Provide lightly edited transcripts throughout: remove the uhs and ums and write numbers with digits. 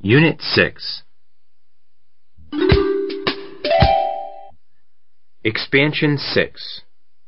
Unit 6. Expansion 6.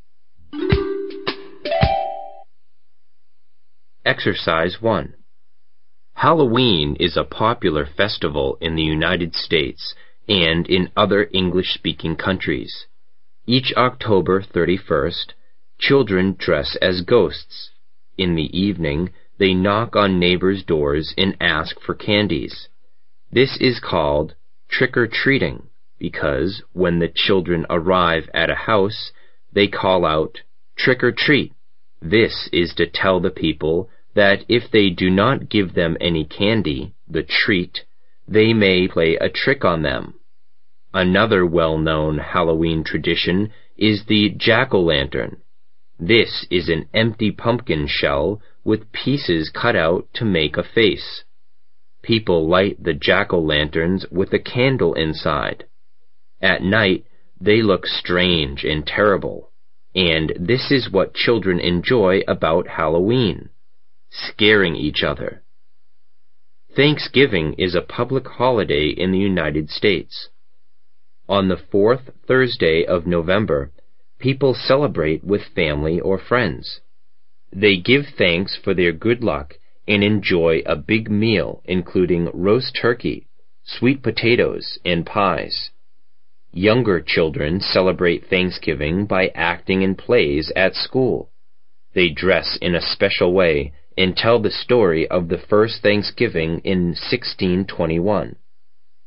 Exercise 1. Halloween is a popular festival in the United States and in other English-speaking countries. Each October 31st, children dress as ghosts. In the evening, they knock on neighbors' doors and ask for candies. This is called trick-or-treating because when the children arrive at a house, they call out, "Trick-or-treat." This is to tell the people that if they do not give them any candy, the treat, they may play a trick on them. Another well-known Halloween tradition is the jack-o'-lantern. This is an empty pumpkin shell with pieces cut out to make a face. People light the jack-o'-lanterns with a candle inside. At night, they look strange and terrible, and this is what children enjoy about Halloween, scaring each other. Thanksgiving is a public holiday in the United States. On the fourth Thursday of November, people celebrate with family or friends. They give thanks for their good luck and enjoy a big meal including roast turkey, sweet potatoes, and pies. Younger children celebrate Thanksgiving by acting in plays at school. They dress in a special way and tell the story of the first Thanksgiving in 1621.